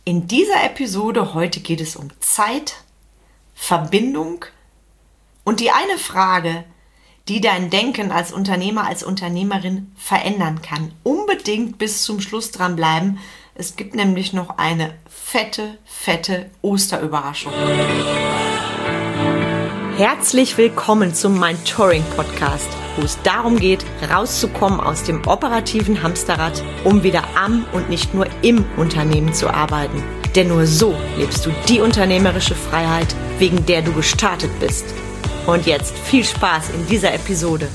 In dieser Episode heute geht es um Zeit, Verbindung und die eine Frage, die dein Denken als Unternehmer, als Unternehmerin verändern kann. Unbedingt bis zum Schluss dranbleiben. Es gibt nämlich noch eine fette Osterüberraschung. Herzlich willkommen zum Mentoring-Podcast, wo es darum geht, rauszukommen aus dem operativen Hamsterrad, um wieder am und nicht nur im Unternehmen zu arbeiten. Denn nur so lebst du die unternehmerische Freiheit, wegen der du gestartet bist. Und jetzt viel Spaß in dieser Episode.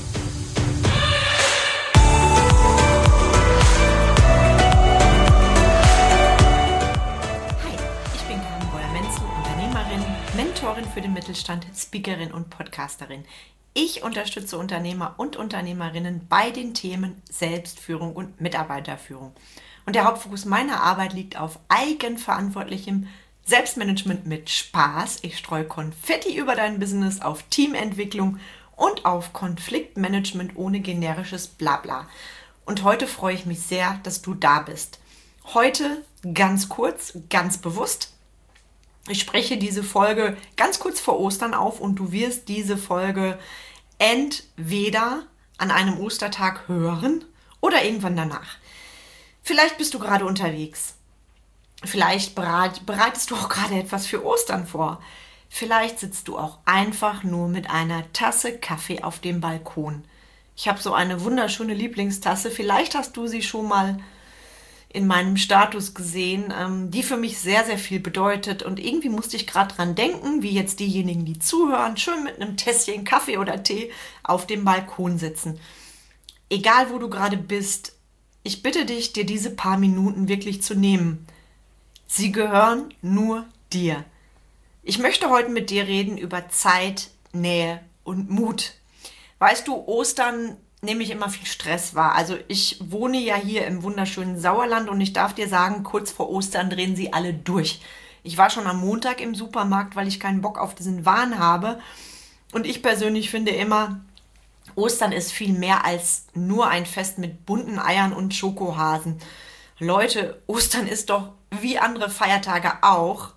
Mentorin für den Mittelstand, Speakerin und Podcasterin. Ich unterstütze Unternehmer und Unternehmerinnen bei den Themen Selbstführung und Mitarbeiterführung. Und der Hauptfokus meiner Arbeit liegt auf eigenverantwortlichem Selbstmanagement mit Spaß. Ich streue Konfetti über dein Business, auf Teamentwicklung und auf Konfliktmanagement ohne generisches Blabla. Und heute freue ich mich sehr, dass du da bist. Heute ganz kurz, ganz bewusst. Ich spreche diese Folge ganz kurz vor Ostern auf und du wirst diese Folge entweder an einem Ostertag hören oder irgendwann danach. Vielleicht bist du gerade unterwegs. Vielleicht bereitest du auch gerade etwas für Ostern vor. Vielleicht sitzt du auch einfach nur mit einer Tasse Kaffee auf dem Balkon. Ich habe so eine wunderschöne Lieblingstasse. Vielleicht hast du sie schon mal in meinem Status gesehen, die für mich sehr viel bedeutet. Und irgendwie musste ich gerade dran denken, wie jetzt diejenigen, die zuhören, schön mit einem Tässchen Kaffee oder Tee auf dem Balkon sitzen. Egal, wo du gerade bist, ich bitte dich, dir diese paar Minuten wirklich zu nehmen. Sie gehören nur dir. Ich möchte heute mit dir reden über Zeit, Nähe und Mut. Weißt du, Ostern nehme ich immer viel Stress wahr. Also ich wohne ja hier im wunderschönen Sauerland und ich darf dir sagen, kurz vor Ostern drehen sie alle durch. Ich war schon am Montag im Supermarkt, weil ich keinen Bock auf diesen Wahn habe. Und ich persönlich finde immer, Ostern ist viel mehr als nur ein Fest mit bunten Eiern und Schokohasen. Leute, Ostern ist doch wie andere Feiertage auch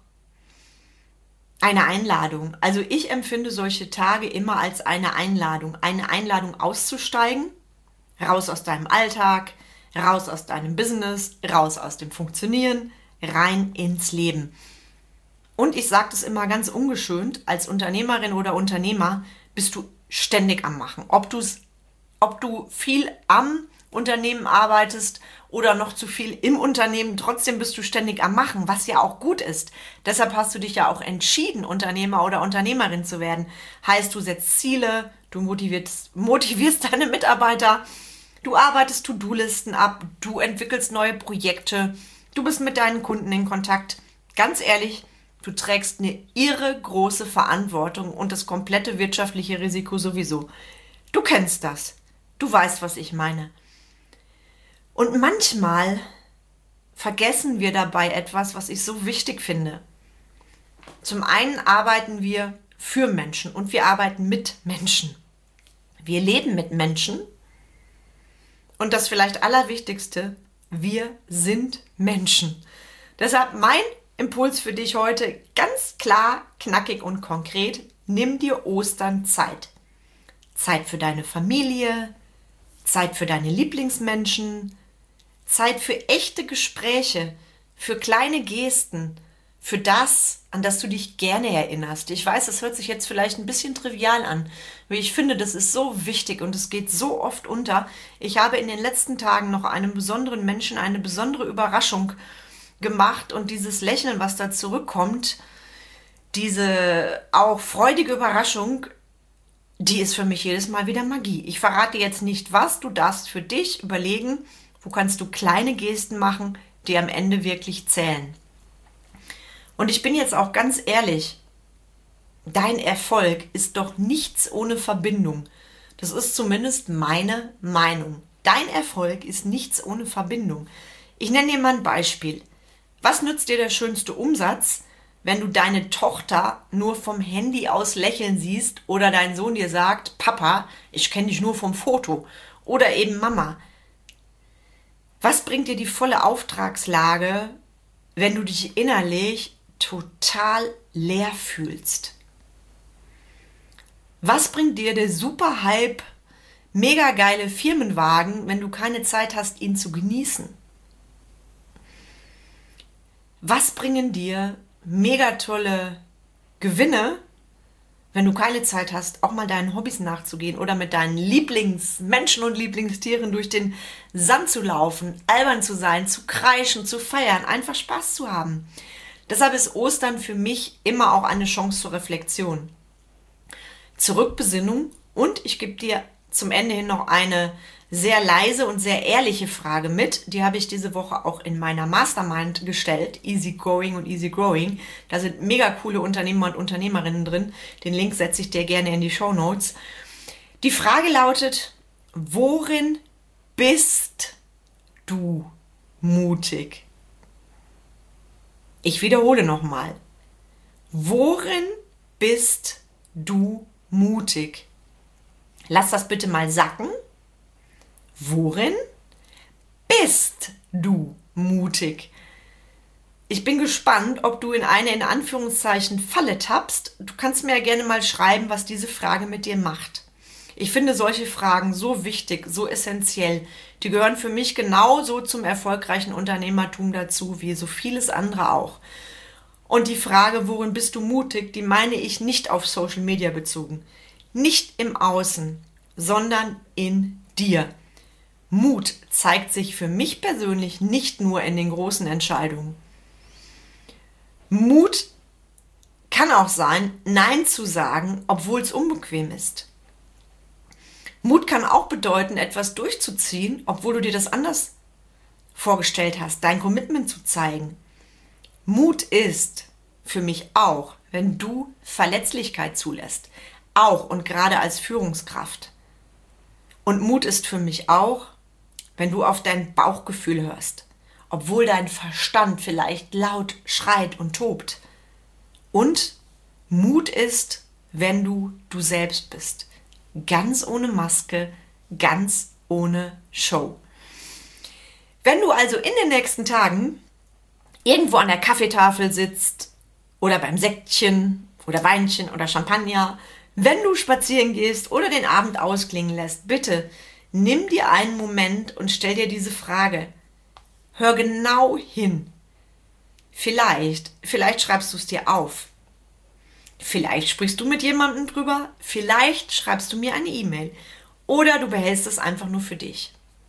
eine Einladung. Also ich empfinde solche Tage immer als eine Einladung auszusteigen, raus aus deinem Alltag, raus aus deinem Business, raus aus dem Funktionieren, rein ins Leben. Und ich sage das immer ganz ungeschönt, als Unternehmerin oder Unternehmer bist du ständig am Machen. Ob du viel am Unternehmen arbeitest oder noch zu viel im Unternehmen, trotzdem bist du ständig am Machen, was ja auch gut ist. Deshalb hast du dich ja auch entschieden, Unternehmer oder Unternehmerin zu werden. Heißt, du setzt Ziele, du motivierst deine Mitarbeiter, du arbeitest To-Do-Listen ab, du entwickelst neue Projekte, du bist mit deinen Kunden in Kontakt. Ganz ehrlich, du trägst eine irre große Verantwortung und das komplette wirtschaftliche Risiko sowieso. Du kennst das. Du weißt, was ich meine. Und manchmal vergessen wir dabei etwas, was ich so wichtig finde. Zum einen arbeiten wir für Menschen und wir arbeiten mit Menschen. Wir leben mit Menschen und das vielleicht Allerwichtigste, wir sind Menschen. Deshalb mein Impuls für dich heute ganz klar, knackig und konkret: Nimm dir Ostern Zeit. Zeit für deine Familie, Zeit für deine Lieblingsmenschen, Zeit für echte Gespräche, für kleine Gesten, für das, an das du dich gerne erinnerst. Ich weiß, es hört sich jetzt vielleicht ein bisschen trivial an, aber ich finde, das ist so wichtig und es geht so oft unter. Ich habe in den letzten Tagen noch einem besonderen Menschen eine besondere Überraschung gemacht und dieses Lächeln, was da zurückkommt, diese auch freudige Überraschung, die ist für mich jedes Mal wieder Magie. Ich verrate jetzt nicht was, du darfst für dich überlegen, wo kannst du kleine Gesten machen, die am Ende wirklich zählen. Und ich bin jetzt auch ganz ehrlich, dein Erfolg ist doch nichts ohne Verbindung. Das ist zumindest meine Meinung. Dein Erfolg ist nichts ohne Verbindung. Ich nenne dir mal ein Beispiel. Was nützt dir der schönste Umsatz, wenn du deine Tochter nur vom Handy aus lächeln siehst oder dein Sohn dir sagt, Papa, ich kenne dich nur vom Foto, oder eben Mama? Was bringt dir die volle Auftragslage, wenn du dich innerlich total leer fühlst? Was bringt dir der super Hype, mega geile Firmenwagen, wenn du keine Zeit hast, ihn zu genießen? Was bringen dir mega tolle Gewinne, wenn du keine Zeit hast, auch mal deinen Hobbys nachzugehen oder mit deinen Lieblingsmenschen und Lieblingstieren durch den Sand zu laufen, albern zu sein, zu kreischen, zu feiern, einfach Spaß zu haben? Deshalb ist Ostern für mich immer auch eine Chance zur Reflexion, zur Rückbesinnung, und ich gebe dir zum Ende hin noch eine sehr leise und sehr ehrliche Frage mit. Die habe ich diese Woche auch in meiner Mastermind gestellt, Easy Going und Easy Growing. Da sind mega coole Unternehmer und Unternehmerinnen drin. Den Link setze ich dir gerne in die Shownotes. Die Frage lautet: Worin bist du mutig? Ich wiederhole nochmal. Worin bist du mutig? Lass das bitte mal sacken. Worin bist du mutig? Ich bin gespannt, ob du in eine, in Anführungszeichen, Falle tappst. Du kannst mir ja gerne mal schreiben, was diese Frage mit dir macht. Ich finde solche Fragen so wichtig, so essentiell. Die gehören für mich genauso zum erfolgreichen Unternehmertum dazu, wie so vieles andere auch. Und die Frage, worin bist du mutig, die meine ich nicht auf Social Media bezogen. Nicht im Außen, sondern in dir. Mut zeigt sich für mich persönlich nicht nur in den großen Entscheidungen. Mut kann auch sein, Nein zu sagen, obwohl es unbequem ist. Mut kann auch bedeuten, etwas durchzuziehen, obwohl du dir das anders vorgestellt hast, dein Commitment zu zeigen. Mut ist für mich auch, wenn du Verletzlichkeit zulässt, auch und gerade als Führungskraft. Und Mut ist für mich auch, wenn du auf dein Bauchgefühl hörst, obwohl dein Verstand vielleicht laut schreit und tobt. Und Mut ist, wenn du selbst bist. Ganz ohne Maske, ganz ohne Show. Wenn du also in den nächsten Tagen irgendwo an der Kaffeetafel sitzt oder beim Sektchen oder Weinchen oder Champagner, wenn du spazieren gehst oder den Abend ausklingen lässt, bitte nimm dir einen Moment und stell dir diese Frage. Hör genau hin. Vielleicht schreibst du es dir auf. Vielleicht sprichst du mit jemandem drüber. Vielleicht schreibst du mir eine E-Mail. Oder du behältst es einfach nur für dich.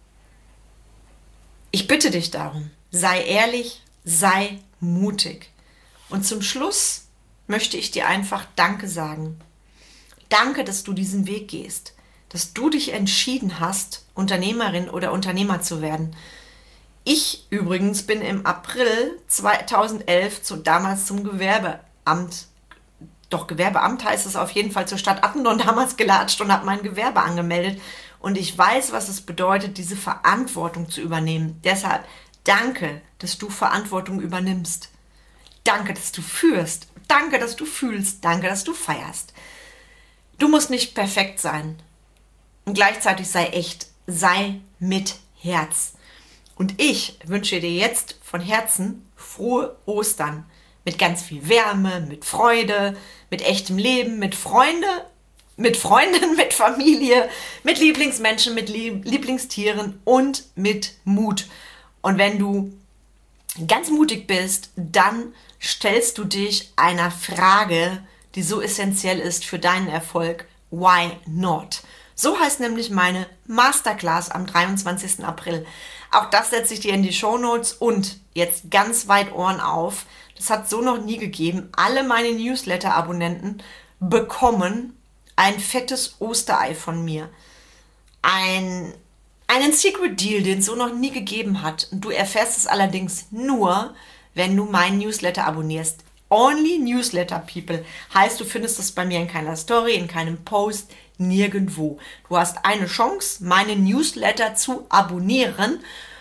Ich bitte dich darum, sei ehrlich, sei mutig. Und zum Schluss möchte ich dir einfach Danke sagen. Danke, dass du diesen Weg gehst, dass du dich entschieden hast, Unternehmerin oder Unternehmer zu werden. Ich übrigens bin im April 2011 damals zum Gewerbeamt, doch Gewerbeamt heißt es auf jeden Fall, zur Stadt Attendorn damals gelatscht und habe mein Gewerbe angemeldet. Und ich weiß, was es bedeutet, diese Verantwortung zu übernehmen. Deshalb danke, dass du Verantwortung übernimmst. Danke, dass du führst. Danke, dass du fühlst. Danke, dass du feierst. Du musst nicht perfekt sein. Und gleichzeitig sei echt. Sei mit Herz. Und ich wünsche dir jetzt von Herzen frohe Ostern. Mit ganz viel Wärme, mit Freude, mit echtem Leben, mit Freundinnen, mit Familie, mit Lieblingsmenschen, mit Lieblingstieren und mit Mut. Und wenn du ganz mutig bist, dann stellst du dich einer Frage, die so essentiell ist für deinen Erfolg. Why not? So heißt nämlich meine Masterclass am 23. April. Auch das setze ich dir in die Shownotes und jetzt ganz weit Ohren auf. Das hat so noch nie gegeben. Alle meine Newsletter-Abonnenten bekommen ein fettes Osterei von mir. Einen Secret Deal, den es so noch nie gegeben hat. Und du erfährst es allerdings nur, wenn du meinen Newsletter abonnierst. Only Newsletter People. Heißt, du findest das bei mir in keiner Story, in keinem Post, nirgendwo. Du hast eine Chance, meine Newsletter zu abonnieren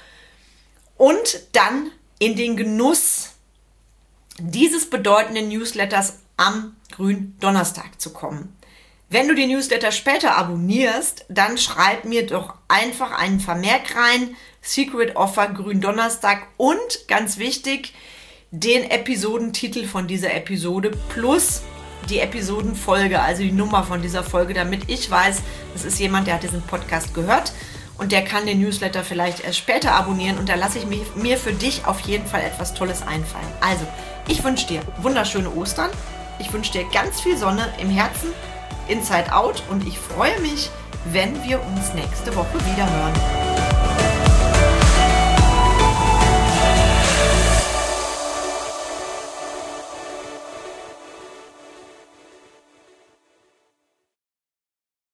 und dann in den Genuss dieses bedeutenden Newsletters am Gründonnerstag zu kommen. Wenn du die Newsletter später abonnierst, dann schreib mir doch einfach einen Vermerk rein, Secret Offer Gründonnerstag und, ganz wichtig, den Episodentitel von dieser Episode plus die Episodenfolge, also die Nummer von dieser Folge, damit ich weiß, das ist jemand, der hat diesen Podcast gehört und der kann den Newsletter vielleicht erst später abonnieren und da lasse ich mir für dich auf jeden Fall etwas Tolles einfallen. Also, ich wünsche dir wunderschöne Ostern, ich wünsche dir ganz viel Sonne im Herzen, Inside Out und ich freue mich, wenn wir uns nächste Woche wieder hören.